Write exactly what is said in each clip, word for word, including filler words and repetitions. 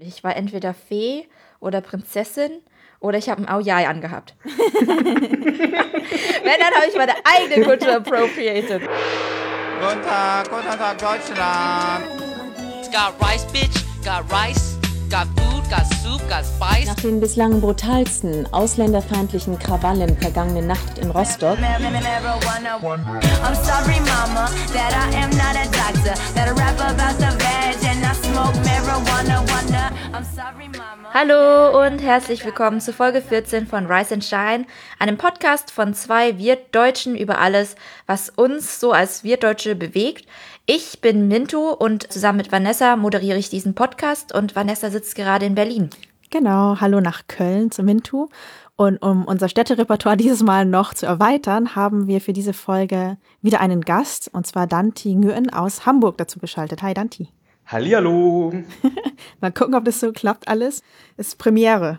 Ich war entweder Fee oder Prinzessin oder ich habe ein Aoyai angehabt. Wenn, dann habe ich meine eigene Kultur appropriated. Guten Tag, guten Tag, Deutschland. Got rice, bitch, got rice, got food, got soup, got spice. Nach den bislang brutalsten ausländerfeindlichen Krawallen vergangene Nacht in Rostock I'm sorry, mama, that I am not a doctor, that I rap about the veg and I smoke marijuana, wonder. I'm sorry, mama. Hallo und herzlich willkommen zu Folge vierzehn von Rise and Shine, einem Podcast von zwei Wirtdeutschen über alles, was uns so als Wirtdeutsche bewegt. Ich bin Mintu und zusammen mit Vanessa moderiere ich diesen Podcast und Vanessa sitzt gerade in Berlin. Genau, hallo nach Köln zu Mintu. Und um unser Städterepertoire dieses Mal noch zu erweitern, haben wir für diese Folge wieder einen Gast, und zwar Danti Nguyen aus Hamburg dazu geschaltet. Hi Danti. Hallihallo. Mal gucken, ob das so klappt alles. Ist Premiere.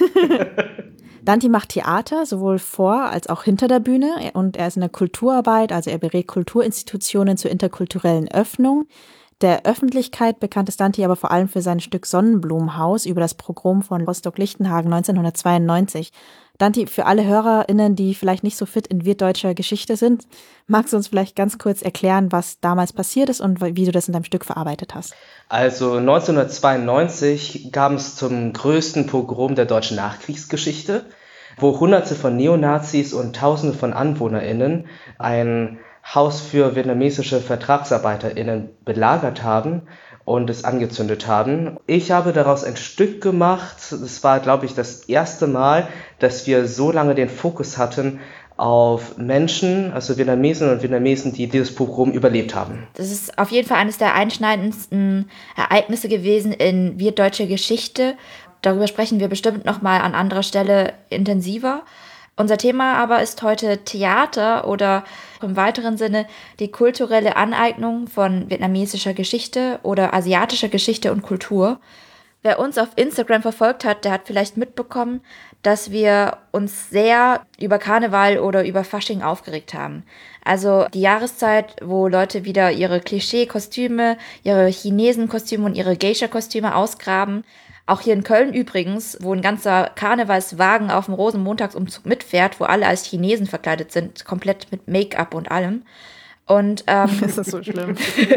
Danti macht Theater, sowohl vor als auch hinter der Bühne. Und er ist in der Kulturarbeit, also er berät Kulturinstitutionen zur interkulturellen Öffnung. Der Öffentlichkeit bekannt ist Danti aber vor allem für sein Stück Sonnenblumenhaus über das Pogrom von Rostock-Lichtenhagen neunzehnhundertzweiundneunzig. Danti, für alle HörerInnen, die vielleicht nicht so fit in wirtdeutscher Geschichte sind, magst du uns vielleicht ganz kurz erklären, was damals passiert ist und wie du das in deinem Stück verarbeitet hast? Also neunzehnhundertzweiundneunzig kam es zum größten Pogrom der deutschen Nachkriegsgeschichte, wo Hunderte von Neonazis und Tausende von AnwohnerInnen ein Haus für vietnamesische VertragsarbeiterInnen belagert haben und es angezündet haben. Ich habe daraus ein Stück gemacht. Es war, glaube ich, das erste Mal, dass wir so lange den Fokus hatten auf Menschen, also Vietnamesen und Vietnamesen, die dieses Pogrom überlebt haben. Das ist auf jeden Fall eines der einschneidendsten Ereignisse gewesen in wirtdeutscher Geschichte. Darüber sprechen wir bestimmt nochmal an anderer Stelle intensiver. Unser Thema aber ist heute Theater oder im weiteren Sinne die kulturelle Aneignung von vietnamesischer Geschichte oder asiatischer Geschichte und Kultur. Wer uns auf Instagram verfolgt hat, der hat vielleicht mitbekommen, dass wir uns sehr über Karneval oder über Fasching aufgeregt haben. Also die Jahreszeit, wo Leute wieder ihre Klischee-Kostüme, ihre Chinesen-Kostüme und ihre Geisha-Kostüme ausgraben. Auch hier in Köln übrigens, wo ein ganzer Karnevalswagen auf dem Rosenmontagsumzug mitfährt, wo alle als Chinesen verkleidet sind, komplett mit Make-up und allem. Und, ähm, das ist so schlimm.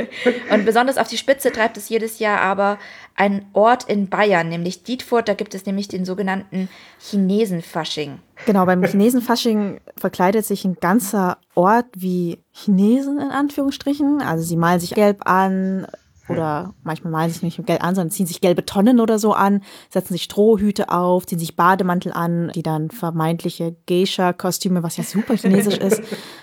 Und besonders auf die Spitze treibt es jedes Jahr aber ein Ort in Bayern, nämlich Dietfurt. Da gibt es nämlich den sogenannten Chinesenfasching. Genau, beim Chinesenfasching verkleidet sich ein ganzer Ort wie Chinesen in Anführungsstrichen. Also sie malen sich gelb an. Oder manchmal malen sie sich nicht mit Gelb an, sondern ziehen sich gelbe Tonnen oder so an, setzen sich Strohhüte auf, ziehen sich Bademantel an, die dann vermeintliche Geisha-Kostüme, was ja super chinesisch ist.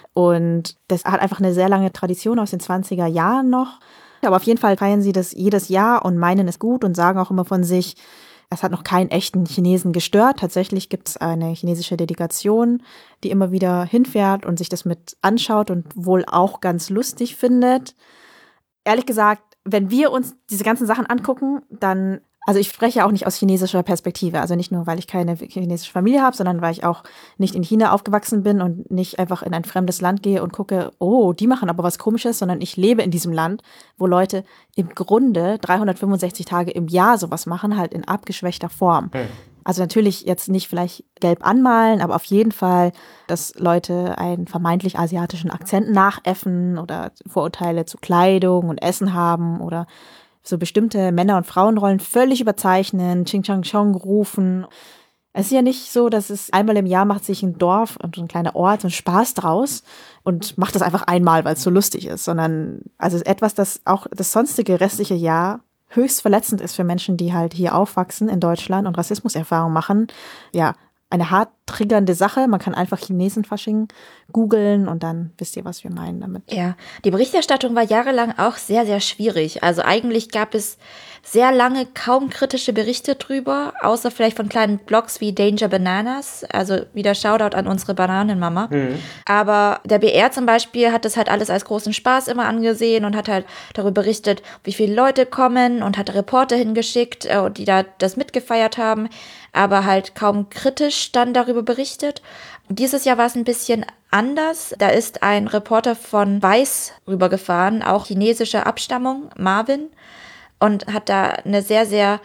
Und das hat einfach eine sehr lange Tradition aus den zwanziger Jahren noch. Aber auf jeden Fall feiern sie das jedes Jahr und meinen es gut und sagen auch immer von sich, es hat noch keinen echten Chinesen gestört. Tatsächlich gibt es eine chinesische Delegation, die immer wieder hinfährt und sich das mit anschaut und wohl auch ganz lustig findet. Ehrlich gesagt, wenn wir uns diese ganzen Sachen angucken, dann, also ich spreche auch nicht aus chinesischer Perspektive, also nicht nur, weil ich keine chinesische Familie habe, sondern weil ich auch nicht in China aufgewachsen bin und nicht einfach in ein fremdes Land gehe und gucke, oh, die machen aber was Komisches, sondern ich lebe in diesem Land, wo Leute im Grunde dreihundertfünfundsechzig Tage im Jahr sowas machen, halt in abgeschwächter Form. Mhm. Also natürlich jetzt nicht vielleicht gelb anmalen, aber auf jeden Fall, dass Leute einen vermeintlich asiatischen Akzent nachäffen oder Vorurteile zu Kleidung und Essen haben oder so bestimmte Männer- und Frauenrollen völlig überzeichnen, Ching Chang Chong rufen. Es ist ja nicht so, dass es einmal im Jahr macht sich ein Dorf und ein kleiner Ort und Spaß draus und macht das einfach einmal, weil es so lustig ist, sondern also etwas, das auch das sonstige restliche Jahr höchst verletzend ist für Menschen, die halt hier aufwachsen in Deutschland und Rassismuserfahrung machen. Ja, eine hart triggernde Sache. Man kann einfach Chinesenfasching googeln und dann wisst ihr, was wir meinen damit. Ja, die Berichterstattung war jahrelang auch sehr, sehr schwierig. Also eigentlich gab es sehr lange kaum kritische Berichte drüber, außer vielleicht von kleinen Blogs wie Danger Bananas. Also wieder Shoutout an unsere Bananenmama. Mhm. Aber der B R zum Beispiel hat das halt alles als großen Spaß immer angesehen und hat halt darüber berichtet, wie viele Leute kommen und hat Reporter hingeschickt, die da das mitgefeiert haben, aber halt kaum kritisch dann darüber berichtet. Dieses Jahr war es ein bisschen anders. Da ist ein Reporter von Weiß rübergefahren, auch chinesischer Abstammung, Marvin, und hat da eine sehr, sehr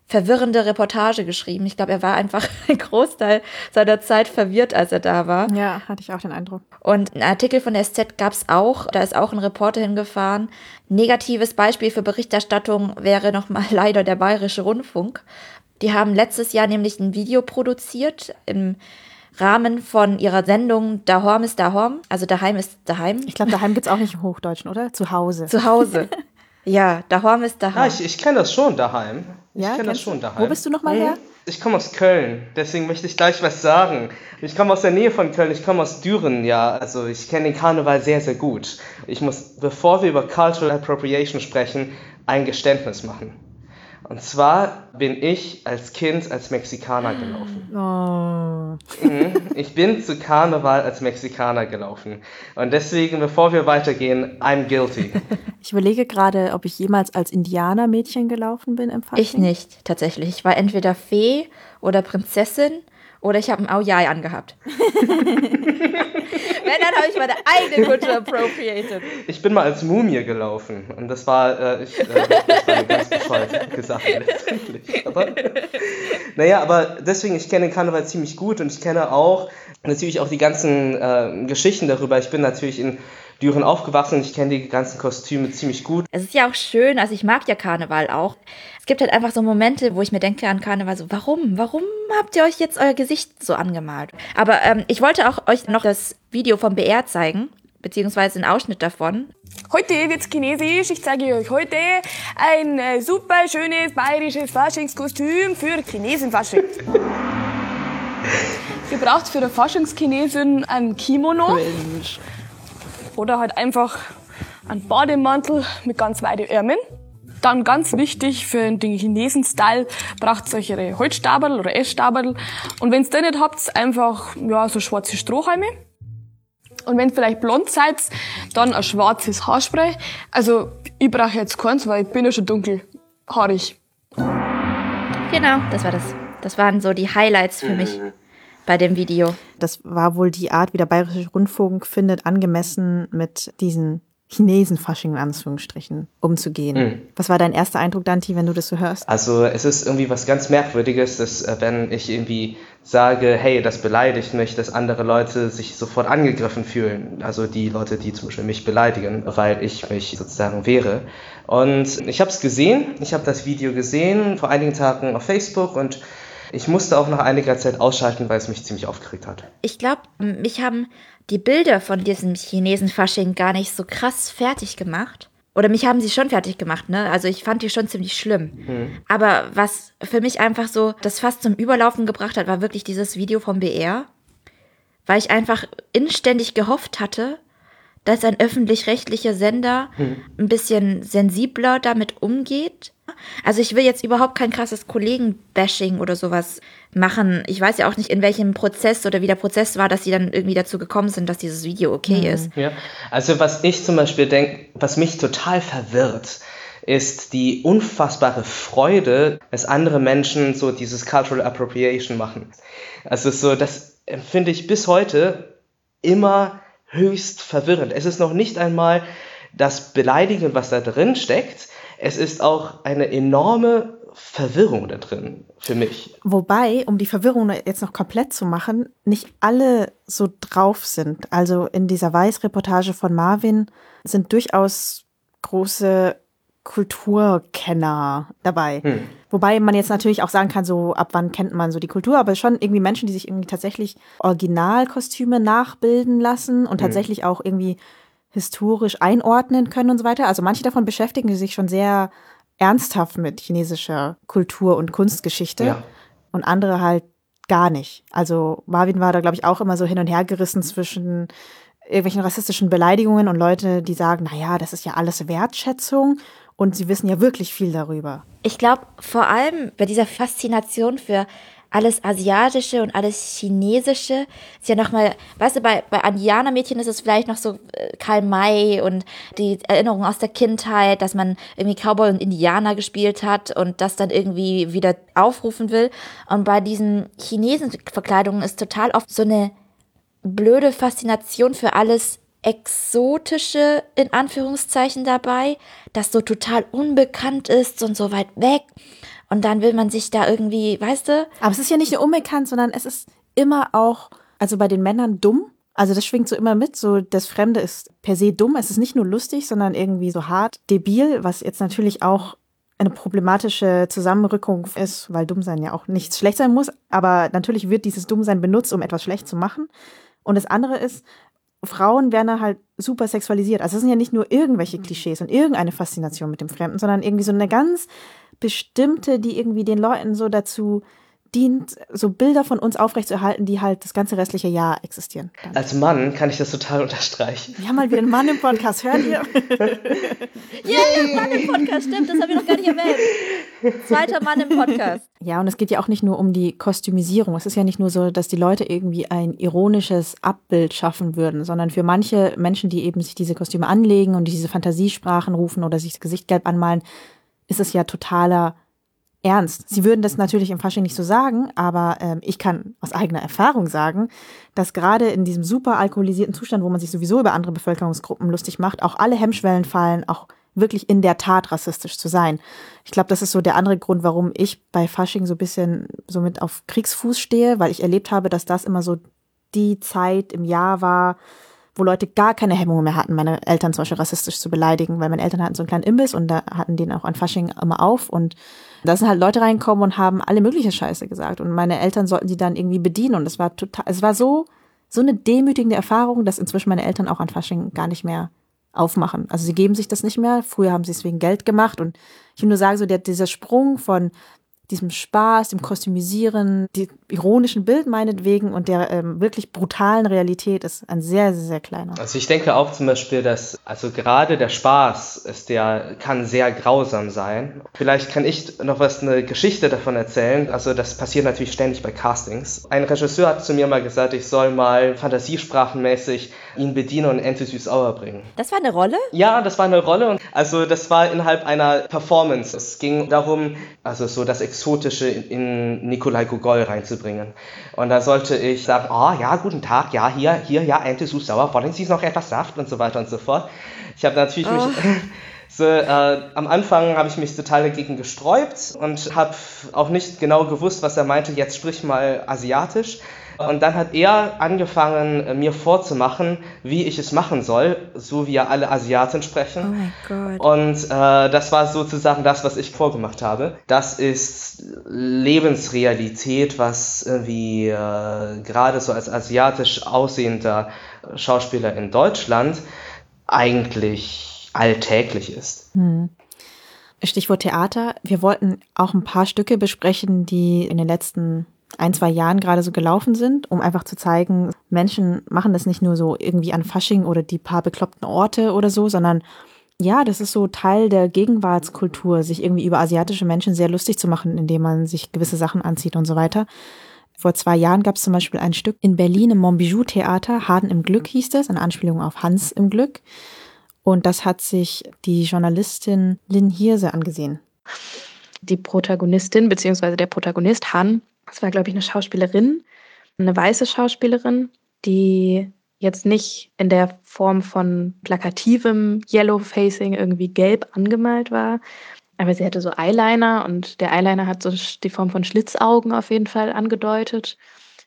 verwirrende Reportage geschrieben. Ich glaube, er war einfach einen Großteil seiner Zeit verwirrt, als er da war. Ja, hatte ich auch den Eindruck. Und einen Artikel von der S Z gab es auch, da ist auch ein Reporter hingefahren. Negatives Beispiel für Berichterstattung wäre nochmal leider der Bayerische Rundfunk. Die haben letztes Jahr nämlich ein Video produziert im Rahmen von ihrer Sendung Dahorm ist Dahorm, also daheim ist daheim. Ich glaube, daheim gibt es auch nicht im Hochdeutschen, oder? Zu Hause. Zu Hause. Ja, Dahorm ist daheim. Ah, ich, ich kenne das schon daheim. Ich Ja, kenne das kennst schon du? daheim. Wo bist du nochmal her? Ich komme aus Köln, deswegen möchte ich gleich was sagen. Ich komme aus der Nähe von Köln, ich komme aus Düren, ja. Also ich kenne den Karneval sehr, sehr gut. Ich muss, bevor wir über Cultural Appropriation sprechen, ein Geständnis machen. Und zwar bin ich als Kind als Mexikaner gelaufen. Oh. Mhm. Ich bin zu Karneval als Mexikaner gelaufen. Und deswegen, bevor wir weitergehen, I'm guilty. Ich überlege gerade, ob ich jemals als Indianermädchen gelaufen bin im Fasching. Ich nicht, tatsächlich. Ich war entweder Fee oder Prinzessin oder ich habe ein Aujai angehabt. Wenn, dann habe ich meine eigene Kultur appropriated. Ich bin mal als Mumie gelaufen und das war, äh, ich, äh, das war eine ganz bescheuerte Sache letztendlich. Aber, naja, aber deswegen, ich kenne den Karneval ziemlich gut und ich kenne auch natürlich auch die ganzen äh, Geschichten darüber. Ich bin natürlich in Düren aufgewachsen und ich kenne die ganzen Kostüme ziemlich gut. Es ist ja auch schön, also ich mag ja Karneval auch. Es gibt halt einfach so Momente, wo ich mir denke an Karneval so, warum? Warum habt ihr euch jetzt euer Gesicht so angemalt? Aber ähm, ich wollte auch euch noch das Video vom B R zeigen, beziehungsweise einen Ausschnitt davon. Heute wird's chinesisch. Ich zeige euch heute ein äh, super schönes bayerisches Faschingskostüm für Chinesenfasching. Ihr braucht für eine Faschingschinesin ein Kimono. Mensch. Oder halt einfach einen Bademantel mit ganz weiten Ärmeln. Dann ganz wichtig für den Chinesen-Style braucht ihr euch ihre Holzstabel oder Essstabel. Und wenn ihr das nicht habt, einfach ja, so schwarze Strohhalme. Und wenn ihr vielleicht blond seid, dann ein schwarzes Haarspray. Also ich brauche jetzt keins, weil ich bin ja schon dunkelhaarig. Genau, das war das. Das waren so die Highlights für mich bei dem Video. Das war wohl die Art, wie der Bayerische Rundfunk findet, angemessen mit diesen Chinesen-Fasching in Anführungsstrichen umzugehen. Mhm. Was war dein erster Eindruck, Danti, wenn du das so hörst? Also es ist irgendwie was ganz Merkwürdiges, dass äh, wenn ich irgendwie sage, hey, das beleidigt mich, dass andere Leute sich sofort angegriffen fühlen. Also die Leute, die zum Beispiel mich beleidigen, weil ich mich sozusagen wehre. Und ich habe es gesehen, ich habe das Video gesehen vor einigen Tagen auf Facebook und ich musste auch nach einiger Zeit ausschalten, weil es mich ziemlich aufgeregt hat. Ich glaube, mich haben die Bilder von diesem Chinesen-Fasching gar nicht so krass fertig gemacht. Oder mich haben sie schon fertig gemacht, ne? Also ich fand die schon ziemlich schlimm. Mhm. Aber was für mich einfach so das fast zum Überlaufen gebracht hat, war wirklich dieses Video vom B R. Weil ich einfach inständig gehofft hatte, dass ein öffentlich-rechtlicher Sender mhm. ein bisschen sensibler damit umgeht. Also ich will jetzt überhaupt kein krasses Kollegen-Bashing oder sowas machen. Ich weiß ja auch nicht, in welchem Prozess oder wie der Prozess war, dass sie dann irgendwie dazu gekommen sind, dass dieses Video okay mhm. ist. Ja, also was ich zum Beispiel denke, was mich total verwirrt, ist die unfassbare Freude, dass andere Menschen so dieses Cultural Appropriation machen. Also so, das empfinde ich bis heute immer höchst verwirrend. Es ist noch nicht einmal das Beleidigen, was da drin steckt. Es ist auch eine enorme Verwirrung da drin, für mich. Wobei, um die Verwirrung jetzt noch komplett zu machen, nicht alle so drauf sind. Also in dieser Weiß-Reportage von Marvin sind durchaus große Kulturkenner dabei. Hm. Wobei man jetzt natürlich auch sagen kann, so ab wann kennt man so die Kultur, aber schon irgendwie Menschen, die sich irgendwie tatsächlich Originalkostüme nachbilden lassen und hm. tatsächlich auch irgendwie historisch einordnen können und so weiter. Also manche davon beschäftigen sich schon sehr ernsthaft mit chinesischer Kultur und Kunstgeschichte ja. und andere halt gar nicht. Also Marvin war da, glaube ich, auch immer so hin und her gerissen zwischen irgendwelchen rassistischen Beleidigungen und Leute, die sagen, naja, das ist ja alles Wertschätzung und sie wissen ja wirklich viel darüber. Ich glaube, vor allem bei dieser Faszination für alles Asiatische und alles Chinesische ist ja nochmal, weißt du, bei, bei Indianermädchen ist es vielleicht noch so äh, Karl May und die Erinnerung aus der Kindheit, dass man irgendwie Cowboy und Indianer gespielt hat und das dann irgendwie wieder aufrufen will. Und bei diesen Chinesen-Verkleidungen ist total oft so eine blöde Faszination für alles Exotische, in Anführungszeichen, dabei, das so total unbekannt ist und so weit weg. und dann will man sich da irgendwie, weißt du? Aber es ist ja nicht nur unbekannt, sondern es ist immer auch, also bei den Männern dumm. Also das schwingt so immer mit, so das Fremde ist per se dumm. Es ist nicht nur lustig, sondern irgendwie so hart debil, was jetzt natürlich auch eine problematische Zusammenrückung ist, weil Dummsein ja auch nichts schlecht sein muss. Aber natürlich wird dieses Dummsein benutzt, um etwas schlecht zu machen. Und das andere ist, Frauen werden halt super sexualisiert. Also es sind ja nicht nur irgendwelche Klischees und irgendeine Faszination mit dem Fremden, sondern irgendwie so eine ganz bestimmte, die irgendwie den Leuten so dazu dient, so Bilder von uns aufrechtzuerhalten, die halt das ganze restliche Jahr existieren. Dann. Als Mann kann ich das total unterstreichen. Wir haben mal wieder einen Mann im Podcast, hört ihr? Ja, yeah, Mann im Podcast, stimmt, das habe ich noch gar nicht erwähnt. Zweiter Mann im Podcast. Ja, und es geht ja auch nicht nur um die Kostümisierung. Es ist ja nicht nur so, dass die Leute irgendwie ein ironisches Abbild schaffen würden, sondern für manche Menschen, die eben sich diese Kostüme anlegen und diese Fantasiesprachen rufen oder sich das Gesicht gelb anmalen, ist es ja totaler ernst. Sie würden das natürlich im Fasching nicht so sagen, aber ähm, ich kann aus eigener Erfahrung sagen, dass gerade in diesem super alkoholisierten Zustand, wo man sich sowieso über andere Bevölkerungsgruppen lustig macht, auch alle Hemmschwellen fallen, auch wirklich in der Tat rassistisch zu sein. Ich glaube, das ist so der andere Grund, warum ich bei Fasching so ein bisschen so mit auf Kriegsfuß stehe, weil ich erlebt habe, dass das immer so die Zeit im Jahr war, wo Leute gar keine Hemmungen mehr hatten, meine Eltern zum Beispiel rassistisch zu beleidigen, weil meine Eltern hatten so einen kleinen Imbiss und da hatten den auch an Fasching immer auf und da sind halt Leute reingekommen und haben alle mögliche Scheiße gesagt und meine Eltern sollten sie dann irgendwie bedienen und es war total, es war so, so eine demütigende Erfahrung, dass inzwischen meine Eltern auch an Fasching gar nicht mehr aufmachen. Also sie geben sich das nicht mehr, früher haben sie es wegen Geld gemacht und ich will nur sagen, so der, dieser Sprung von diesem Spaß, dem Kostümisieren, dem ironischen Bild meinetwegen und der ähm, wirklich brutalen Realität ist ein sehr, sehr, sehr kleiner. Also ich denke auch zum Beispiel, dass also gerade der Spaß ist der kann sehr grausam sein. Vielleicht kann ich noch was eine Geschichte davon erzählen. Also das passiert natürlich ständig bei Castings. Ein Regisseur hat zu mir mal gesagt, ich soll mal fantasiesprachenmäßig ihn bedienen und Ente süß-sauer bringen. Das war eine Rolle? Ja, das war eine Rolle und also das war innerhalb einer Performance. Es ging darum, also so das Exotische in Nikolai Gogol reinzubringen. Und da sollte ich sagen, ah, oh, ja, guten Tag, ja, hier, hier, ja, Ente süß-sauer, wollen Sie noch etwas Saft und so weiter und so fort. Ich habe natürlich oh. mich, so, äh, am Anfang habe ich mich total dagegen gesträubt und habe auch nicht genau gewusst, was er meinte, jetzt sprich mal asiatisch. Und dann hat er angefangen, mir vorzumachen, wie ich es machen soll, so wie ja alle Asiaten sprechen. Oh mein Gott. Und äh, das war sozusagen das, was ich vorgemacht habe. Das ist Lebensrealität, was irgendwie äh, gerade so als asiatisch aussehender Schauspieler in Deutschland eigentlich alltäglich ist. Hm. Stichwort Theater. Wir wollten auch ein paar Stücke besprechen, die in den letzten ein, zwei Jahren gerade so gelaufen sind, um einfach zu zeigen, Menschen machen das nicht nur so irgendwie an Fasching oder die paar bekloppten Orte oder so, sondern ja, das ist so Teil der Gegenwartskultur, sich irgendwie über asiatische Menschen sehr lustig zu machen, indem man sich gewisse Sachen anzieht und so weiter. Vor zwei Jahren gab es zum Beispiel ein Stück in Berlin im Montbijou-Theater, Haden im Glück hieß das, eine Anspielung auf Hans im Glück. Und das hat sich die Journalistin Lynn Hirse angesehen. Die Protagonistin, beziehungsweise der Protagonist, Han, das war, glaube ich, eine Schauspielerin, eine weiße Schauspielerin, die jetzt nicht in der Form von plakativem Yellow-Facing irgendwie gelb angemalt war, aber sie hatte so Eyeliner und der Eyeliner hat so die Form von Schlitzaugen auf jeden Fall angedeutet.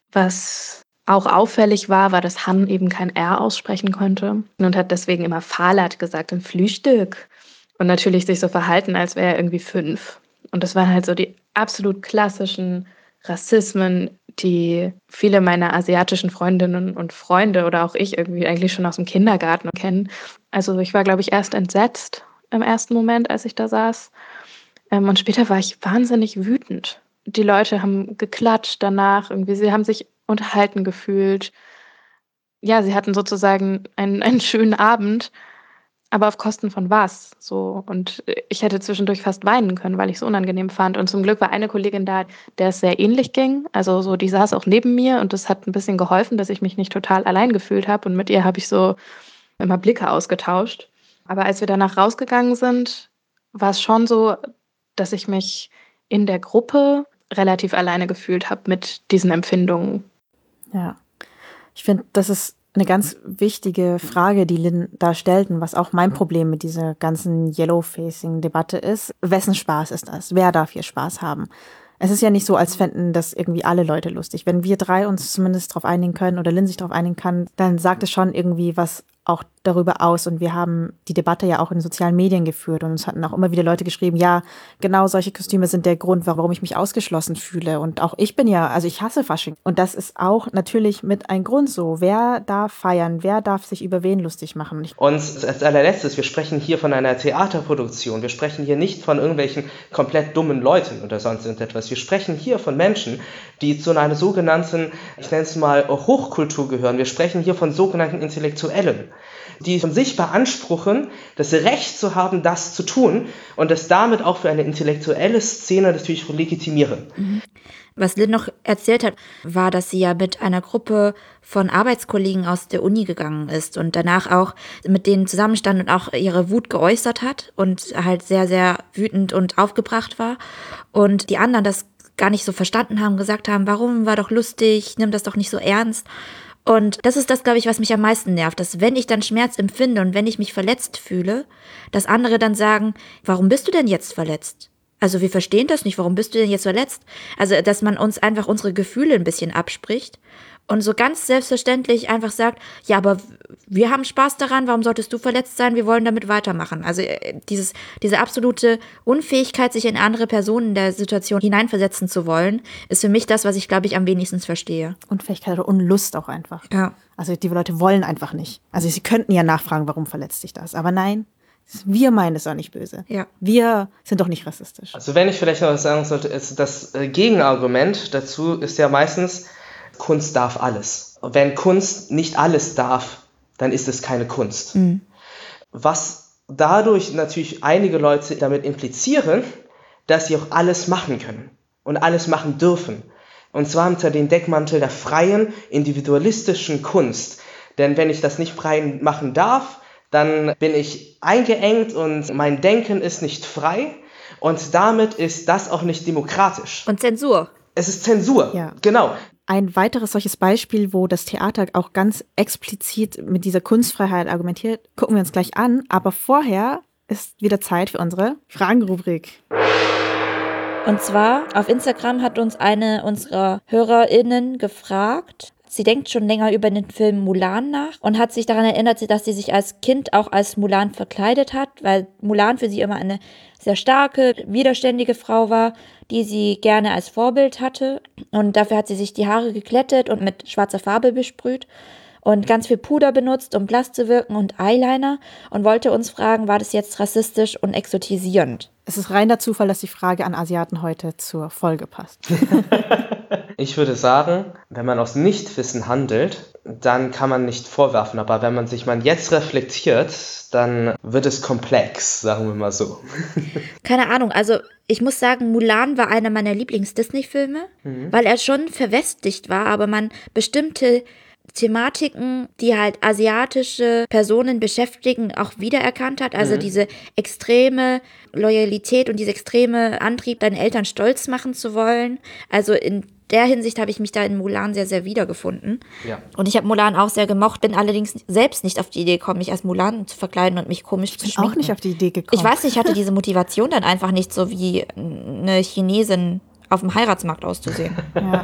Was auch auffällig war, war, dass Han eben kein R aussprechen konnte und hat deswegen immer Fahrrad gesagt im Frühstück und natürlich sich so verhalten, als wäre er irgendwie fünf. Und das waren halt so die absolut klassischen Rassismen, die viele meiner asiatischen Freundinnen und Freunde oder auch ich irgendwie eigentlich schon aus dem Kindergarten kennen. Also ich war, glaube ich, erst entsetzt im ersten Moment, als ich da saß. Und später war ich wahnsinnig wütend. Die Leute haben geklatscht danach, irgendwie, sie haben sich unterhalten gefühlt. Ja, sie hatten sozusagen einen, einen schönen Abend, aber auf Kosten von was? So. Und ich hätte zwischendurch fast weinen können, weil ich es unangenehm fand. Und zum Glück war eine Kollegin da, der es sehr ähnlich ging. Also so, die saß auch neben mir und das hat ein bisschen geholfen, dass ich mich nicht total allein gefühlt habe. Und mit ihr habe ich so immer Blicke ausgetauscht. Aber als wir danach rausgegangen sind, war es schon so, dass ich mich in der Gruppe relativ alleine gefühlt habe mit diesen Empfindungen. Ja, ich finde, das ist eine ganz wichtige Frage, die Lynn da stellt und was auch mein Problem mit dieser ganzen Yellow-Facing-Debatte ist. Wessen Spaß ist das? Wer darf hier Spaß haben? Es ist ja nicht so, als fänden das irgendwie alle Leute lustig. Wenn wir drei uns zumindest darauf einigen können oder Lynn sich darauf einigen kann, dann sagt es schon irgendwie was auch darüber aus. Und wir haben die Debatte ja auch in sozialen Medien geführt und uns hatten auch immer wieder Leute geschrieben, ja, genau solche Kostüme sind der Grund, warum ich mich ausgeschlossen fühle. Und auch ich bin ja, also ich hasse Fasching. Und das ist auch natürlich mit ein Grund so. Wer darf feiern? Wer darf sich über wen lustig machen? Ich Und als allerletztes, wir sprechen hier von einer Theaterproduktion. Wir sprechen hier nicht von irgendwelchen komplett dummen Leuten oder sonst irgendetwas. Wir sprechen hier von Menschen, die zu einer sogenannten, ich nenne es mal, Hochkultur gehören. Wir sprechen hier von sogenannten Intellektuellen, die von sich beanspruchen, das Recht zu haben, das zu tun und das damit auch für eine intellektuelle Szene natürlich legitimieren. Was Lynn noch erzählt hat, war, dass sie ja mit einer Gruppe von Arbeitskollegen aus der Uni gegangen ist und danach auch mit denen zusammenstand und auch ihre Wut geäußert hat und halt sehr, sehr wütend und aufgebracht war. Und die anderen das gar nicht so verstanden haben, gesagt haben, warum, war doch lustig, nimm das doch nicht so ernst. Und das ist das, glaube ich, was mich am meisten nervt, dass wenn ich dann Schmerz empfinde und wenn ich mich verletzt fühle, dass andere dann sagen, warum bist du denn jetzt verletzt? Also wir verstehen das nicht, warum bist du denn jetzt verletzt? Also dass man uns einfach unsere Gefühle ein bisschen abspricht und so ganz selbstverständlich einfach sagt, ja, aber wir haben Spaß daran, warum solltest du verletzt sein, wir wollen damit weitermachen. Also dieses, diese absolute Unfähigkeit, sich in andere Personen in der Situation hineinversetzen zu wollen, ist für mich das, was ich, glaube ich, am wenigsten verstehe. Unfähigkeit oder Unlust auch einfach. Ja. Also die Leute wollen einfach nicht. Also sie könnten ja nachfragen, warum verletzt dich das, aber nein. Wir meinen es auch nicht böse. Ja. Wir sind doch nicht rassistisch. Also wenn ich vielleicht noch was sagen sollte, ist das Gegenargument dazu ist ja meistens, Kunst darf alles. Wenn Kunst nicht alles darf, dann ist es keine Kunst. Mhm. Was dadurch natürlich einige Leute damit implizieren, dass sie auch alles machen können und alles machen dürfen. Und zwar unter dem Deckmantel der freien, individualistischen Kunst. Denn wenn ich das nicht frei machen darf, dann bin ich eingeengt und mein Denken ist nicht frei und damit ist das auch nicht demokratisch. Und Zensur. Es ist Zensur, ja. Genau. Ein weiteres solches Beispiel, wo das Theater auch ganz explizit mit dieser Kunstfreiheit argumentiert, gucken wir uns gleich an. Aber vorher ist wieder Zeit für unsere Fragenrubrik. Und zwar auf Instagram hat uns eine unserer HörerInnen gefragt, sie denkt schon länger über den Film Mulan nach und hat sich daran erinnert, dass sie sich als Kind auch als Mulan verkleidet hat, weil Mulan für sie immer eine sehr starke, widerständige Frau war, die sie gerne als Vorbild hatte. Und dafür hat sie sich die Haare geglättet und mit schwarzer Farbe besprüht und ganz viel Puder benutzt, um blass zu wirken und Eyeliner und wollte uns fragen, war das jetzt rassistisch und exotisierend? Es ist reiner Zufall, dass die Frage an Asiaten heute zur Folge passt. Ich würde sagen, wenn man aus Nichtwissen handelt, dann kann man nicht vorwerfen. Aber wenn man sich mal jetzt reflektiert, dann wird es komplex, sagen wir mal so. Keine Ahnung, also ich muss sagen, Mulan war einer meiner Lieblings-Disney-Filme, mhm. weil er schon verwestlicht war, aber man bestimmte Thematiken, die halt asiatische Personen beschäftigen, auch wiedererkannt hat. Also mhm. diese extreme Loyalität und dieser extreme Antrieb, deine Eltern stolz machen zu wollen. Also in der Hinsicht habe ich mich da in Mulan sehr, sehr wiedergefunden. Ja. Und ich habe Mulan auch sehr gemocht, bin allerdings selbst nicht auf die Idee gekommen, mich als Mulan zu verkleiden und mich komisch ich zu bin schminken. auch nicht auf die Idee gekommen. Ich weiß nicht, ich hatte diese Motivation dann einfach nicht, so wie eine Chinesin auf dem Heiratsmarkt auszusehen. Ja.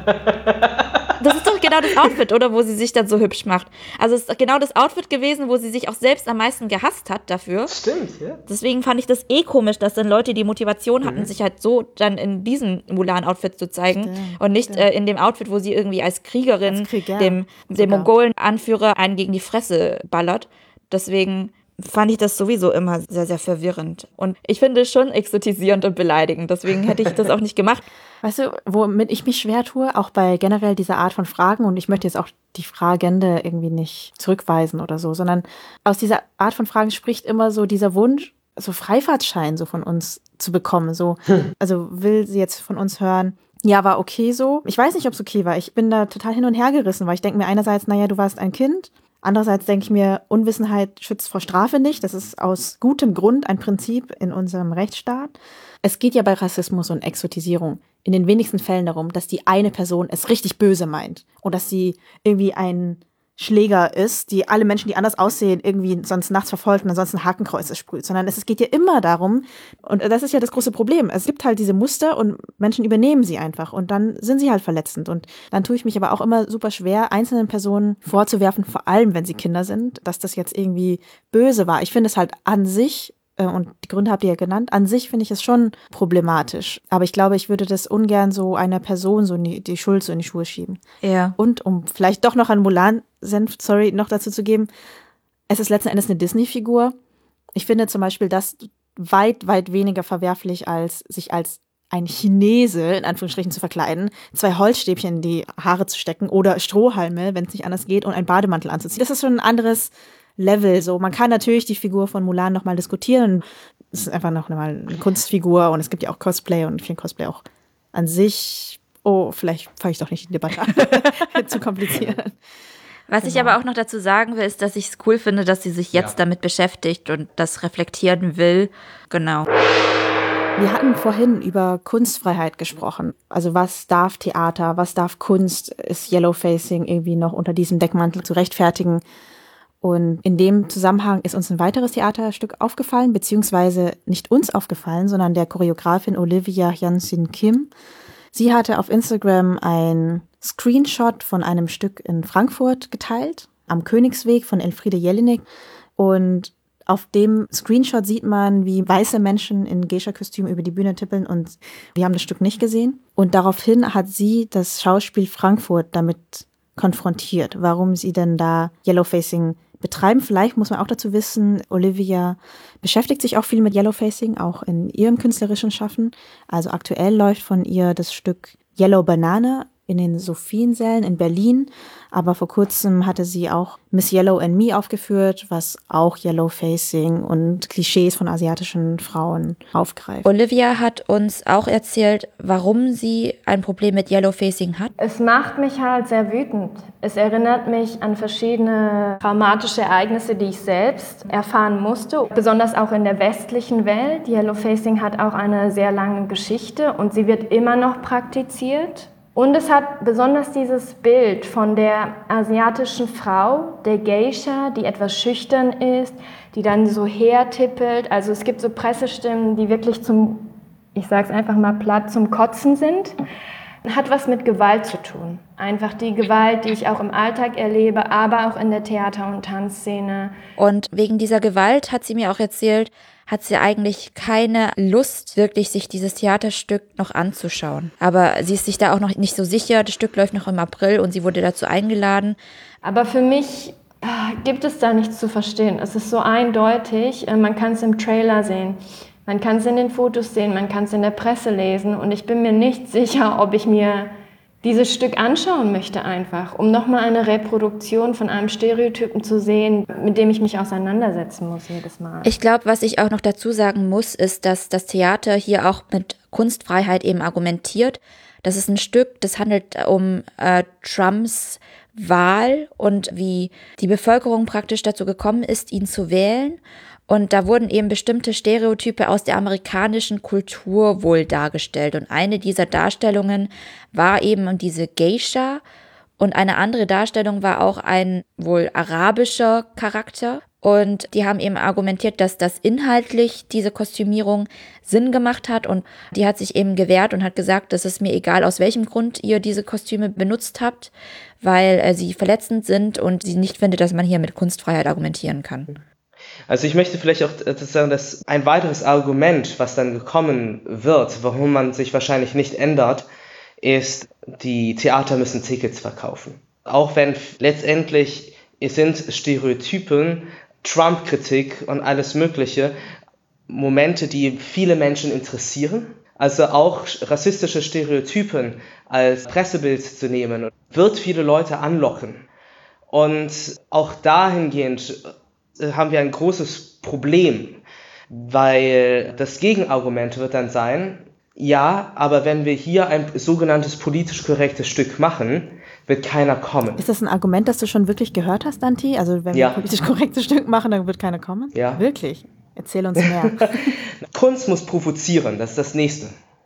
Das ist doch genau das Outfit, oder? Wo sie sich dann so hübsch macht. Also es ist genau das Outfit gewesen, wo sie sich auch selbst am meisten gehasst hat dafür. Stimmt, ja. Deswegen fand ich das eh komisch, dass dann Leute die Motivation hatten, mhm. sich halt so dann in diesem Mulan-Outfit zu zeigen. Stimmt, und nicht äh, in dem Outfit, wo sie irgendwie als Kriegerin als Krieger, dem, dem Mongolen-Anführer einen gegen die Fresse ballert. Deswegen fand ich das sowieso immer sehr, sehr verwirrend. Und ich finde es schon exotisierend und beleidigend. Deswegen hätte ich das auch nicht gemacht. Weißt du, womit ich mich schwer tue, auch bei generell dieser Art von Fragen, und ich möchte jetzt auch die Fragende irgendwie nicht zurückweisen oder so, sondern aus dieser Art von Fragen spricht immer so dieser Wunsch, so Freifahrtschein so von uns zu bekommen. So, also will sie jetzt von uns hören, ja, war okay so. Ich weiß nicht, ob es okay war. Ich bin da total hin und her gerissen, weil ich denke mir einerseits, naja, du warst ein Kind. Andererseits denke ich mir, Unwissenheit schützt vor Strafe nicht. Das ist aus gutem Grund ein Prinzip in unserem Rechtsstaat. Es geht ja bei Rassismus und Exotisierung in den wenigsten Fällen darum, dass die eine Person es richtig böse meint und dass sie irgendwie ein Schläger ist, die alle Menschen, die anders aussehen, irgendwie sonst nachts verfolgt und ansonsten Hakenkreuze sprüht, sondern es geht ja immer darum, und das ist ja das große Problem, es gibt halt diese Muster und Menschen übernehmen sie einfach und dann sind sie halt verletzend und dann tue ich mich aber auch immer super schwer, einzelnen Personen vorzuwerfen, vor allem wenn sie Kinder sind, dass das jetzt irgendwie böse war. Ich finde es halt an sich, und die Gründe habt ihr ja genannt, an sich finde ich es schon problematisch. Aber ich glaube, ich würde das ungern so einer Person so in die, die Schuld so in die Schuhe schieben. Ja. Und um vielleicht doch noch an Mulan-Senf, sorry, noch dazu zu geben, es ist letzten Endes eine Disney-Figur. Ich finde zum Beispiel das weit, weit weniger verwerflich, als sich als ein Chinese, in Anführungsstrichen, zu verkleiden, zwei Holzstäbchen in die Haare zu stecken oder Strohhalme, wenn es nicht anders geht, und einen Bademantel anzuziehen. Das ist schon ein anderes Level. So, man kann natürlich die Figur von Mulan nochmal diskutieren. Es ist einfach noch mal eine Kunstfigur und es gibt ja auch Cosplay und ich finde Cosplay auch an sich, oh, vielleicht fange ich doch nicht die Debatte an. Zu kompliziert. Was genau. ich aber auch noch dazu sagen will, ist, dass ich es cool finde, dass sie sich jetzt ja. damit beschäftigt und das reflektieren will. Genau. Wir hatten vorhin über Kunstfreiheit gesprochen. Also was darf Theater, was darf Kunst? Ist Yellowfacing irgendwie noch unter diesem Deckmantel zu rechtfertigen? Und in dem Zusammenhang ist uns ein weiteres Theaterstück aufgefallen, beziehungsweise nicht uns aufgefallen, sondern der Choreografin Olivia Hyun-Sin Kim. Sie hatte auf Instagram ein Screenshot von einem Stück in Frankfurt geteilt, am Königsweg von Elfriede Jelinek. Und auf dem Screenshot sieht man, wie weiße Menschen in Geisha-Kostümen über die Bühne tippeln und wir haben das Stück nicht gesehen. Und daraufhin hat sie das Schauspiel Frankfurt damit konfrontiert, warum sie denn da Yellowfacing betreiben. Vielleicht muss man auch dazu wissen, Olivia beschäftigt sich auch viel mit Yellowfacing, auch in ihrem künstlerischen Schaffen. Also aktuell läuft von ihr das Stück Yellow Banana in den Sophiensälen in Berlin. Aber vor kurzem hatte sie auch Miss Yellow and Me aufgeführt, was auch Yellowfacing und Klischees von asiatischen Frauen aufgreift. Olivia hat uns auch erzählt, warum sie ein Problem mit Yellowfacing hat. Es macht mich halt sehr wütend. Es erinnert mich an verschiedene traumatische Ereignisse, die ich selbst erfahren musste. Besonders auch in der westlichen Welt. Yellowfacing hat auch eine sehr lange Geschichte und sie wird immer noch praktiziert. Und es hat besonders dieses Bild von der asiatischen Frau, der Geisha, die etwas schüchtern ist, die dann so hertippelt. Also es gibt so Pressestimmen, die wirklich zum, ich sage es einfach mal platt, zum Kotzen sind. Hat was mit Gewalt zu tun. Einfach die Gewalt, die ich auch im Alltag erlebe, aber auch in der Theater- und Tanzszene. Und wegen dieser Gewalt, hat sie mir auch erzählt, hat sie eigentlich keine Lust, wirklich sich dieses Theaterstück noch anzuschauen. Aber sie ist sich da auch noch nicht so sicher. Das Stück läuft noch im April und sie wurde dazu eingeladen. Aber für mich gibt es da nichts zu verstehen. Es ist so eindeutig. Man kann es im Trailer sehen. Man kann es in den Fotos sehen. Man kann es in der Presse lesen. Und ich bin mir nicht sicher, ob ich mir dieses Stück anschauen möchte einfach, um nochmal eine Reproduktion von einem Stereotypen zu sehen, mit dem ich mich auseinandersetzen muss jedes Mal. Ich glaube, was ich auch noch dazu sagen muss, ist, dass das Theater hier auch mit Kunstfreiheit eben argumentiert. Das ist ein Stück, das handelt um äh, Trumps Wahl und wie die Bevölkerung praktisch dazu gekommen ist, ihn zu wählen. Und da wurden eben bestimmte Stereotype aus der amerikanischen Kultur wohl dargestellt. Und eine dieser Darstellungen war eben diese Geisha. Und eine andere Darstellung war auch ein wohl arabischer Charakter. Und die haben eben argumentiert, dass das inhaltlich diese Kostümierung Sinn gemacht hat. Und die hat sich eben gewehrt und hat gesagt, dass es mir egal, aus welchem Grund ihr diese Kostüme benutzt habt, weil äh, sie verletzend sind und sie nicht findet, dass man hier mit Kunstfreiheit argumentieren kann. Also ich möchte vielleicht auch sagen, dass ein weiteres Argument, was dann gekommen wird, warum man sich wahrscheinlich nicht ändert, ist, die Theater müssen Tickets verkaufen. Auch wenn letztendlich es sind Stereotypen, Trump-Kritik und alles Mögliche, Momente, die viele Menschen interessieren. Also auch rassistische Stereotypen als Pressebild zu nehmen, wird viele Leute anlocken. Und auch dahingehend haben wir ein großes Problem, weil das Gegenargument wird dann sein, ja, aber wenn wir hier ein sogenanntes politisch korrektes Stück machen, wird keiner kommen. Ist das ein Argument, das du schon wirklich gehört hast, Danti? Also wenn ja. wir ein politisch korrektes Stück machen, dann wird keiner kommen? Ja. Wirklich? Erzähl uns mehr. Kunst muss provozieren, das ist das Nächste.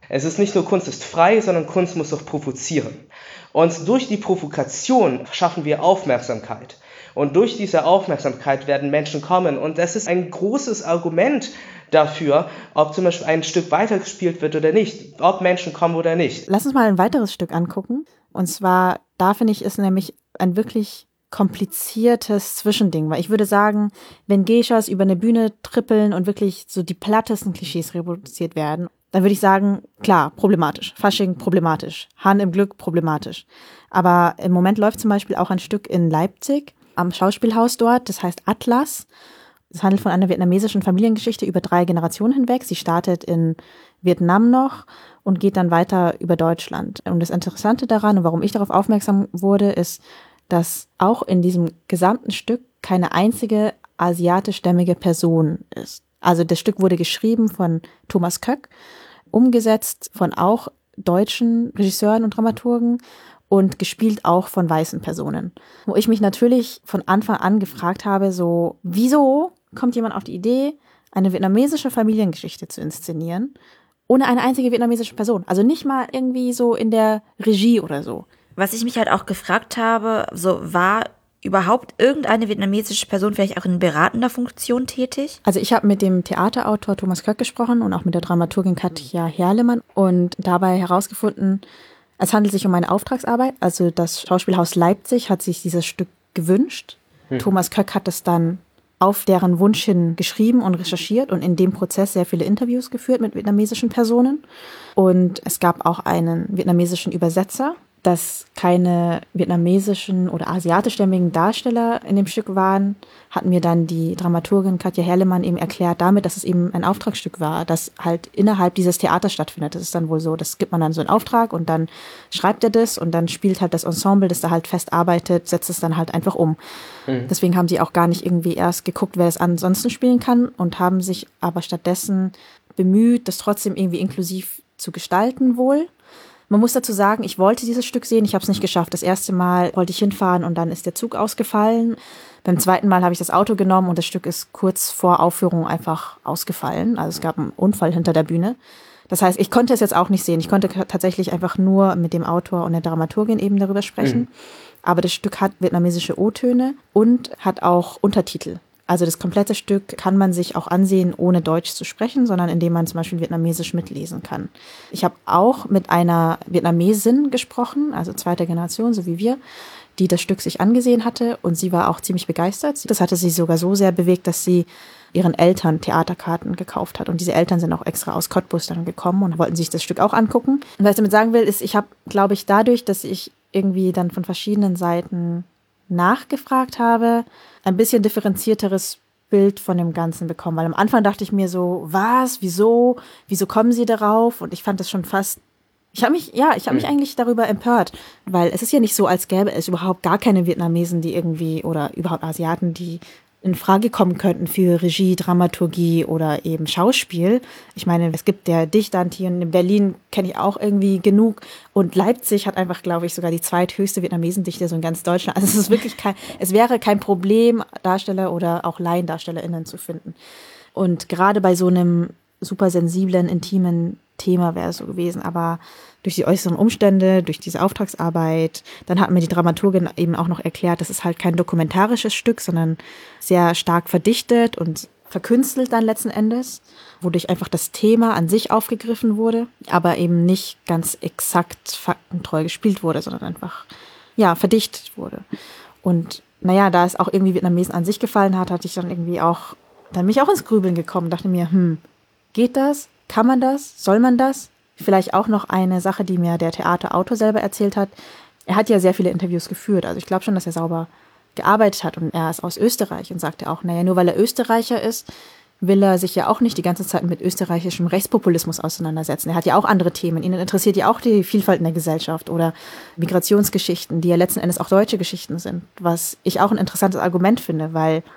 Es ist nicht nur Kunst ist frei, sondern Kunst muss auch provozieren. Und durch die Provokation schaffen wir Aufmerksamkeit. Und durch diese Aufmerksamkeit werden Menschen kommen. Und das ist ein großes Argument dafür, ob zum Beispiel ein Stück weitergespielt wird oder nicht, ob Menschen kommen oder nicht. Lass uns mal ein weiteres Stück angucken. Und zwar, da finde ich, ist nämlich ein wirklich kompliziertes Zwischending. Weil ich würde sagen, wenn Geishas über eine Bühne trippeln und wirklich so die plattesten Klischees reproduziert werden, dann würde ich sagen, klar, problematisch. Fasching, problematisch. Hahn im Glück, problematisch. Aber im Moment läuft zum Beispiel auch ein Stück in Leipzig am Schauspielhaus dort, das heißt Atlas. Es handelt von einer vietnamesischen Familiengeschichte über drei Generationen hinweg. Sie startet in Vietnam noch und geht dann weiter über Deutschland. Und das Interessante daran und warum ich darauf aufmerksam wurde, ist, dass auch in diesem gesamten Stück keine einzige asiatischstämmige Person ist. Also das Stück wurde geschrieben von Thomas Köck, umgesetzt von auch deutschen Regisseuren und Dramaturgen und gespielt auch von weißen Personen. Wo ich mich natürlich von Anfang an gefragt habe, so, wieso kommt jemand auf die Idee, eine vietnamesische Familiengeschichte zu inszenieren, ohne eine einzige vietnamesische Person? Also nicht mal irgendwie so in der Regie oder so. Was ich mich halt auch gefragt habe, so war überhaupt irgendeine vietnamesische Person vielleicht auch in beratender Funktion tätig? Also ich habe mit dem Theaterautor Thomas Köck gesprochen und auch mit der Dramaturgin Katja Herlemann und dabei herausgefunden, es handelt sich um eine Auftragsarbeit. Also das Schauspielhaus Leipzig hat sich dieses Stück gewünscht. Hm. Thomas Köck hat es dann auf deren Wunsch hin geschrieben und recherchiert und in dem Prozess sehr viele Interviews geführt mit vietnamesischen Personen. Und es gab auch einen vietnamesischen Übersetzer, dass keine vietnamesischen oder asiatischstämmigen Darsteller in dem Stück waren, hat mir dann die Dramaturgin Katja Herlemann eben erklärt damit, dass es eben ein Auftragsstück war, das halt innerhalb dieses Theaters stattfindet. Das ist dann wohl so, das gibt man dann so einen Auftrag und dann schreibt er das und dann spielt halt das Ensemble, das da halt fest arbeitet, setzt es dann halt einfach um. Mhm. Deswegen haben sie auch gar nicht irgendwie erst geguckt, wer es ansonsten spielen kann und haben sich aber stattdessen bemüht, das trotzdem irgendwie inklusiv zu gestalten wohl. Man muss dazu sagen, ich wollte dieses Stück sehen, ich habe es nicht geschafft. Das erste Mal wollte ich hinfahren und dann ist der Zug ausgefallen. Beim zweiten Mal habe ich das Auto genommen und das Stück ist kurz vor Aufführung einfach ausgefallen. Also es gab einen Unfall hinter der Bühne. Das heißt, ich konnte es jetzt auch nicht sehen. Ich konnte tatsächlich einfach nur mit dem Autor und der Dramaturgin eben darüber sprechen. Mhm. Aber das Stück hat vietnamesische O-Töne und hat auch Untertitel. Also das komplette Stück kann man sich auch ansehen, ohne Deutsch zu sprechen, sondern indem man zum Beispiel Vietnamesisch mitlesen kann. Ich habe auch mit einer Vietnamesin gesprochen, also zweiter Generation, so wie wir, die das Stück sich angesehen hatte und sie war auch ziemlich begeistert. Das hatte sie sogar so sehr bewegt, dass sie ihren Eltern Theaterkarten gekauft hat. Und diese Eltern sind auch extra aus Cottbus dann gekommen und wollten sich das Stück auch angucken. Und was ich damit sagen will, ist, ich habe, glaube ich, dadurch, dass ich irgendwie dann von verschiedenen Seiten nachgefragt habe, ein bisschen differenzierteres Bild von dem Ganzen bekommen. Weil am Anfang dachte ich mir so, was, wieso, wieso kommen sie darauf? Und ich fand das schon fast, ich habe mich, ja, ich habe mich eigentlich darüber empört, weil es ist ja nicht so, als gäbe es überhaupt gar keine Vietnamesen, die irgendwie, oder überhaupt Asiaten, die in Frage kommen könnten für Regie, Dramaturgie oder eben Schauspiel. Ich meine, es gibt ja Dichtantien, in Berlin kenne ich auch irgendwie genug und Leipzig hat einfach, glaube ich, sogar die zweithöchste Vietnamesendichte so in ganz Deutschland. Also es ist wirklich kein, es wäre kein Problem, Darsteller oder auch LaiendarstellerInnen zu finden. Und gerade bei so einem super sensiblen, intimen Thema wäre es so gewesen, aber durch die äußeren Umstände, durch diese Auftragsarbeit, dann hat mir die Dramaturgin eben auch noch erklärt, das ist halt kein dokumentarisches Stück, sondern sehr stark verdichtet und verkünstelt dann letzten Endes, wodurch einfach das Thema an sich aufgegriffen wurde, aber eben nicht ganz exakt faktentreu gespielt wurde, sondern einfach, ja, verdichtet wurde. Und naja, da es auch irgendwie Vietnamesen an sich gefallen hat, hatte ich dann irgendwie auch, dann bin ich auch ins Grübeln gekommen, dachte mir, hm, geht das? Kann man das? Soll man das? Vielleicht auch noch eine Sache, die mir der Theaterautor selber erzählt hat. Er hat ja sehr viele Interviews geführt. Also ich glaube schon, dass er sauber gearbeitet hat. Und er ist aus Österreich und sagte auch, naja, nur weil er Österreicher ist, will er sich ja auch nicht die ganze Zeit mit österreichischem Rechtspopulismus auseinandersetzen. Er hat ja auch andere Themen. Ihn interessiert ja auch die Vielfalt in der Gesellschaft oder Migrationsgeschichten, die ja letzten Endes auch deutsche Geschichten sind. Was ich auch ein interessantes Argument finde, weil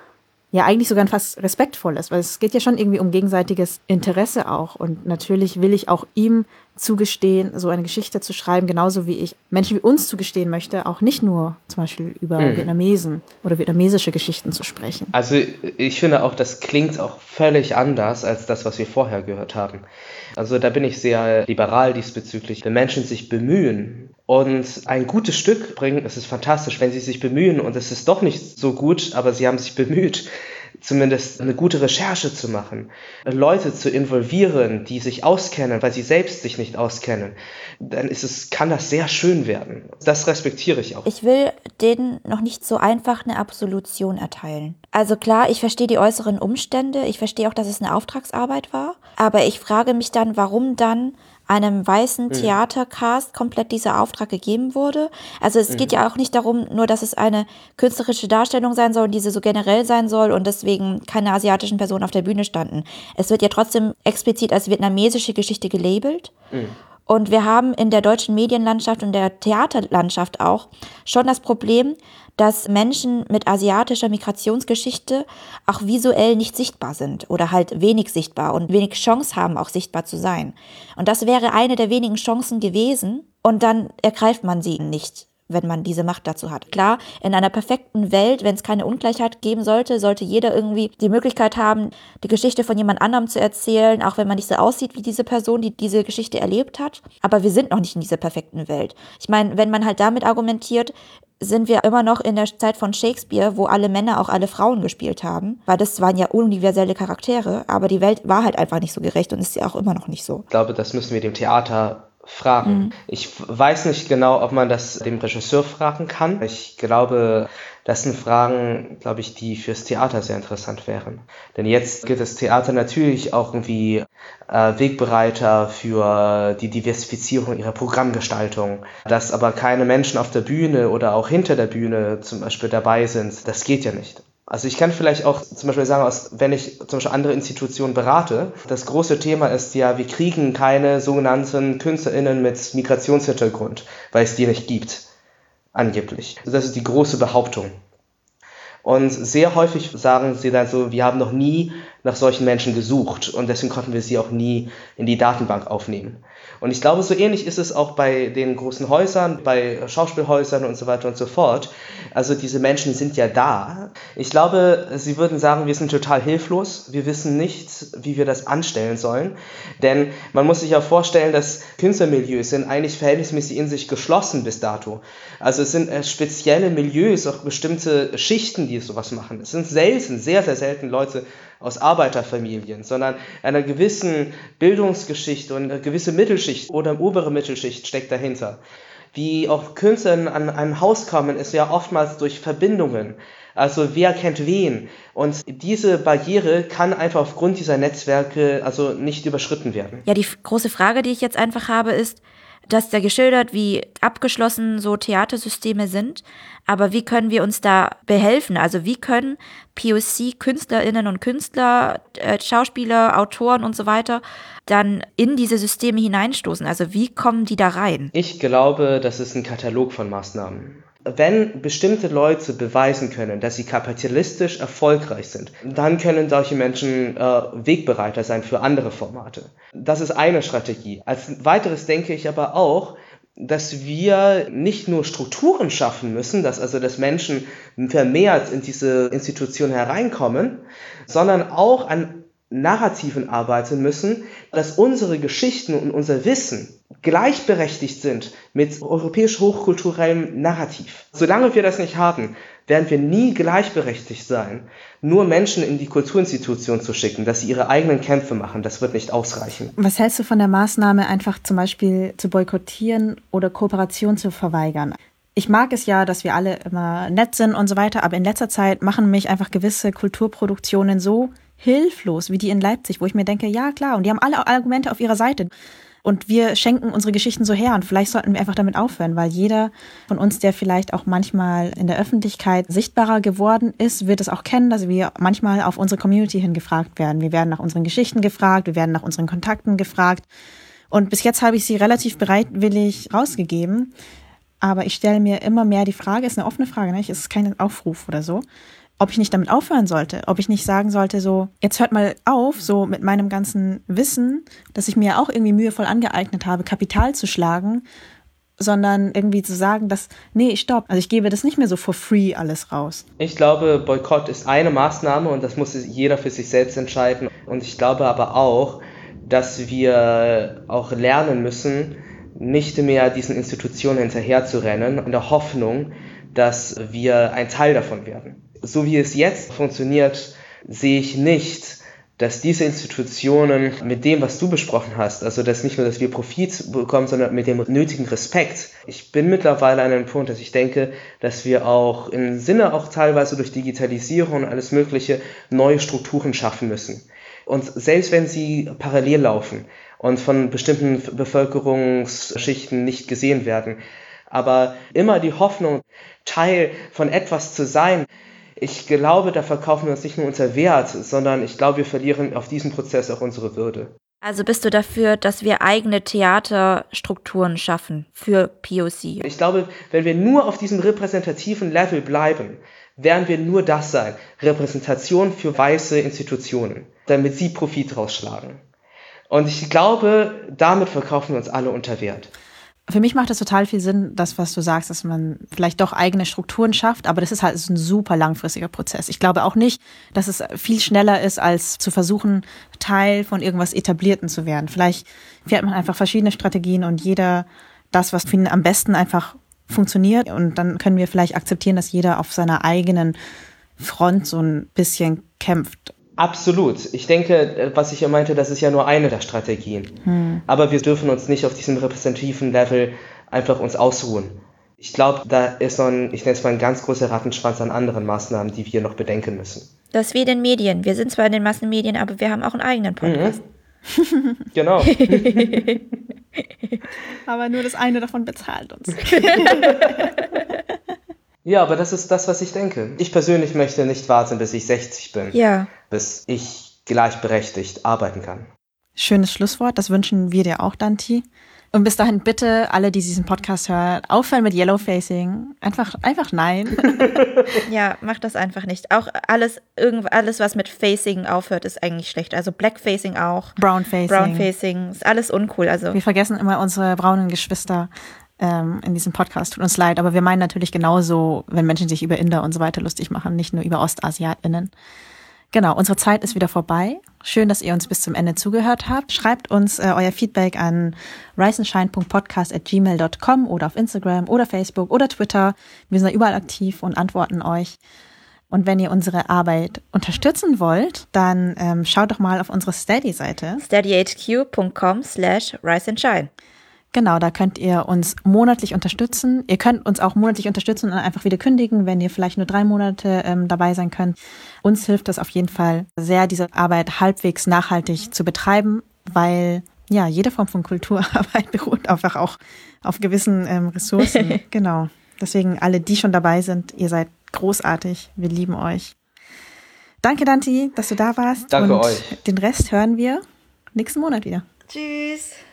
ja eigentlich sogar fast respektvoll ist, weil es geht ja schon irgendwie um gegenseitiges Interesse auch. Und natürlich will ich auch ihm zugestehen, so eine Geschichte zu schreiben, genauso wie ich Menschen wie uns zugestehen möchte, auch nicht nur zum Beispiel über mhm. Vietnamesen oder vietnamesische Geschichten zu sprechen. Also ich finde auch, das klingt auch völlig anders als das, was wir vorher gehört haben. Also da bin ich sehr liberal diesbezüglich. Wenn Menschen sich bemühen und ein gutes Stück bringen, ist es fantastisch. Wenn sie sich bemühen und es ist doch nicht so gut, aber sie haben sich bemüht, zumindest eine gute Recherche zu machen, Leute zu involvieren, die sich auskennen, weil sie selbst sich nicht auskennen, dann ist es, kann das sehr schön werden. Das respektiere ich auch. Ich will denen noch nicht so einfach eine Absolution erteilen. Also klar, ich verstehe die äußeren Umstände, ich verstehe auch, dass es eine Auftragsarbeit war, aber ich frage mich dann, warum dann einem weißen Theatercast komplett dieser Auftrag gegeben wurde. Also es mhm. geht ja auch nicht darum, nur dass es eine künstlerische Darstellung sein soll und diese so generell sein soll und deswegen keine asiatischen Personen auf der Bühne standen. Es wird ja trotzdem explizit als vietnamesische Geschichte gelabelt. Mhm. Und wir haben in der deutschen Medienlandschaft und der Theaterlandschaft auch schon das Problem, dass Menschen mit asiatischer Migrationsgeschichte auch visuell nicht sichtbar sind oder halt wenig sichtbar und wenig Chance haben, auch sichtbar zu sein. Und das wäre eine der wenigen Chancen gewesen und dann ergreift man sie nicht, wenn man diese Macht dazu hat. Klar, in einer perfekten Welt, wenn es keine Ungleichheit geben sollte, sollte jeder irgendwie die Möglichkeit haben, die Geschichte von jemand anderem zu erzählen, auch wenn man nicht so aussieht wie diese Person, die diese Geschichte erlebt hat. Aber wir sind noch nicht in dieser perfekten Welt. Ich meine, wenn man halt damit argumentiert, sind wir immer noch in der Zeit von Shakespeare, wo alle Männer auch alle Frauen gespielt haben, weil das waren ja universelle Charaktere, aber die Welt war halt einfach nicht so gerecht und ist ja auch immer noch nicht so. Ich glaube, das müssen wir dem Theater fragen. Mhm. Ich weiß nicht genau, ob man das dem Regisseur fragen kann. Ich glaube, das sind Fragen, glaube ich, die fürs Theater sehr interessant wären. Denn jetzt gibt das Theater natürlich auch irgendwie äh, Wegbereiter für die Diversifizierung ihrer Programmgestaltung. Dass aber keine Menschen auf der Bühne oder auch hinter der Bühne zum Beispiel dabei sind, das geht ja nicht. Also ich kann vielleicht auch zum Beispiel sagen, wenn ich zum Beispiel andere Institutionen berate, das große Thema ist ja, wir kriegen keine sogenannten KünstlerInnen mit Migrationshintergrund, weil es die nicht gibt, angeblich. Das ist die große Behauptung. Und sehr häufig sagen sie dann so, wir haben noch nie nach solchen Menschen gesucht und deswegen konnten wir sie auch nie in die Datenbank aufnehmen. Und ich glaube, so ähnlich ist es auch bei den großen Häusern, bei Schauspielhäusern und so weiter und so fort. Also diese Menschen sind ja da. Ich glaube, sie würden sagen, wir sind total hilflos. Wir wissen nicht, wie wir das anstellen sollen. Denn man muss sich ja vorstellen, dass Künstlermilieus sind eigentlich verhältnismäßig in sich geschlossen bis dato. Also es sind spezielle Milieus, auch bestimmte Schichten, die sowas machen. Es sind selten, sehr, sehr selten Leute aus Arbeiterfamilien, sondern einer gewissen Bildungsgeschichte und eine gewisse Mittelschicht oder obere Mittelschicht steckt dahinter. Wie auch Künstler an ein Haus kommen, ist ja oftmals durch Verbindungen. Also wer kennt wen? Und diese Barriere kann einfach aufgrund dieser Netzwerke also nicht überschritten werden. Ja, die große Frage, die ich jetzt einfach habe, ist, dass da geschildert, wie abgeschlossen so Theatersysteme sind, aber wie können wir uns da behelfen? Also wie können P O C-KünstlerInnen und Künstler, äh, Schauspieler, Autoren und so weiter dann in diese Systeme hineinstoßen? Also wie kommen die da rein? Ich glaube, das ist ein Katalog von Maßnahmen. Wenn bestimmte Leute beweisen können, dass sie kapitalistisch erfolgreich sind, dann können solche Menschen äh, Wegbereiter sein für andere Formate. Das ist eine Strategie. Als weiteres denke ich aber auch, dass wir nicht nur Strukturen schaffen müssen, dass also dass Menschen vermehrt in diese Institution hereinkommen, sondern auch an Narrativen arbeiten müssen, dass unsere Geschichten und unser Wissen gleichberechtigt sind mit europäisch hochkulturellem Narrativ. Solange wir das nicht haben, werden wir nie gleichberechtigt sein. Nur Menschen in die Kulturinstitution zu schicken, dass sie ihre eigenen Kämpfe machen, das wird nicht ausreichen. Was hältst du von der Maßnahme, einfach zum Beispiel zu boykottieren oder Kooperation zu verweigern? Ich mag es ja, dass wir alle immer nett sind und so weiter, aber in letzter Zeit machen mich einfach gewisse Kulturproduktionen so hilflos, wie die in Leipzig, wo ich mir denke, ja klar, und die haben alle Argumente auf ihrer Seite. Und wir schenken unsere Geschichten so her und vielleicht sollten wir einfach damit aufhören, weil jeder von uns, der vielleicht auch manchmal in der Öffentlichkeit sichtbarer geworden ist, wird es auch kennen, dass wir manchmal auf unsere Community hin gefragt werden. Wir werden nach unseren Geschichten gefragt, wir werden nach unseren Kontakten gefragt. Und bis jetzt habe ich sie relativ bereitwillig rausgegeben. Aber ich stelle mir immer mehr die Frage, ist eine offene Frage, ne? Es ist kein Aufruf oder so, ob ich nicht damit aufhören sollte, ob ich nicht sagen sollte, so, jetzt hört mal auf, so mit meinem ganzen Wissen, das ich mir auch irgendwie mühevoll angeeignet habe, Kapital zu schlagen, sondern irgendwie zu sagen, dass, nee, stopp, also ich gebe das nicht mehr so for free alles raus. Ich glaube, Boykott ist eine Maßnahme und das muss jeder für sich selbst entscheiden. Und ich glaube aber auch, dass wir auch lernen müssen, nicht mehr diesen Institutionen hinterherzurennen, in der Hoffnung, dass wir ein Teil davon werden. So wie es jetzt funktioniert, sehe ich nicht, dass diese Institutionen mit dem, was du besprochen hast, also dass nicht nur, dass wir Profit bekommen, sondern mit dem nötigen Respekt. Ich bin mittlerweile an einem Punkt, dass ich denke, dass wir auch im Sinne auch teilweise durch Digitalisierung und alles Mögliche neue Strukturen schaffen müssen. Und selbst wenn sie parallel laufen und von bestimmten Bevölkerungsschichten nicht gesehen werden, aber immer die Hoffnung, Teil von etwas zu sein. Ich glaube, da verkaufen wir uns nicht nur unser Wert, sondern ich glaube, wir verlieren auf diesem Prozess auch unsere Würde. Also bist du dafür, dass wir eigene Theaterstrukturen schaffen für P O C? Ich glaube, wenn wir nur auf diesem repräsentativen Level bleiben, werden wir nur das sein, Repräsentation für weiße Institutionen, damit sie Profit rausschlagen. Und ich glaube, damit verkaufen wir uns alle unter Wert. Für mich macht es total viel Sinn, das, was du sagst, dass man vielleicht doch eigene Strukturen schafft, aber das ist halt ein super langfristiger Prozess. Ich glaube auch nicht, dass es viel schneller ist, als zu versuchen, Teil von irgendwas Etablierten zu werden. Vielleicht fährt man einfach verschiedene Strategien und jeder das, was für ihn am besten einfach funktioniert, und dann können wir vielleicht akzeptieren, dass jeder auf seiner eigenen Front so ein bisschen kämpft. Absolut. Ich denke, was ich ja meinte, das ist ja nur eine der Strategien. Hm. Aber wir dürfen uns nicht auf diesem repräsentativen Level einfach uns ausruhen. Ich glaube, da ist noch ein, ich nenne es mal ein ganz großer Rattenschwanz an anderen Maßnahmen, die wir noch bedenken müssen. Das ist wie in den Medien. Wir sind zwar in den Massenmedien, aber wir haben auch einen eigenen Podcast. Mhm. Genau. Aber nur das eine davon bezahlt uns. Ja, aber das ist das, was ich denke. Ich persönlich möchte nicht warten, bis ich sechzig bin, ja. bis ich gleichberechtigt arbeiten kann. Schönes Schlusswort, das wünschen wir dir auch, Danti. Und bis dahin bitte, alle, die diesen Podcast hören, aufhören mit Yellowfacing. Einfach, einfach nein. Ja, mach das einfach nicht. Auch alles, irgend, alles, was mit Facing aufhört, ist eigentlich schlecht. Also Blackfacing auch. Brownfacing. Brownfacing, ist alles uncool. Also wir vergessen immer unsere braunen Geschwister in diesem Podcast. Tut uns leid, aber wir meinen natürlich genauso, wenn Menschen sich über Inder und so weiter lustig machen, nicht nur über OstasiatInnen. Genau, unsere Zeit ist wieder vorbei. Schön, dass ihr uns bis zum Ende zugehört habt. Schreibt uns äh, euer Feedback an riceandshine punkt podcast at gmail punkt com oder auf Instagram oder Facebook oder Twitter. Wir sind da überall aktiv und antworten euch. Und wenn ihr unsere Arbeit unterstützen wollt, dann ähm, schaut doch mal auf unsere Steady-Seite. steadyhq punkt com slash riceandshine. Genau, da könnt ihr uns monatlich unterstützen. Ihr könnt uns auch monatlich unterstützen und dann einfach wieder kündigen, wenn ihr vielleicht nur drei Monate ähm, dabei sein könnt. Uns hilft das auf jeden Fall sehr, diese Arbeit halbwegs nachhaltig zu betreiben, weil ja jede Form von Kulturarbeit beruht einfach auch auf gewissen ähm, Ressourcen. Genau. Deswegen alle, die schon dabei sind, ihr seid großartig. Wir lieben euch. Danke, Danti, dass du da warst. Danke und euch. Den Rest hören wir nächsten Monat wieder. Tschüss.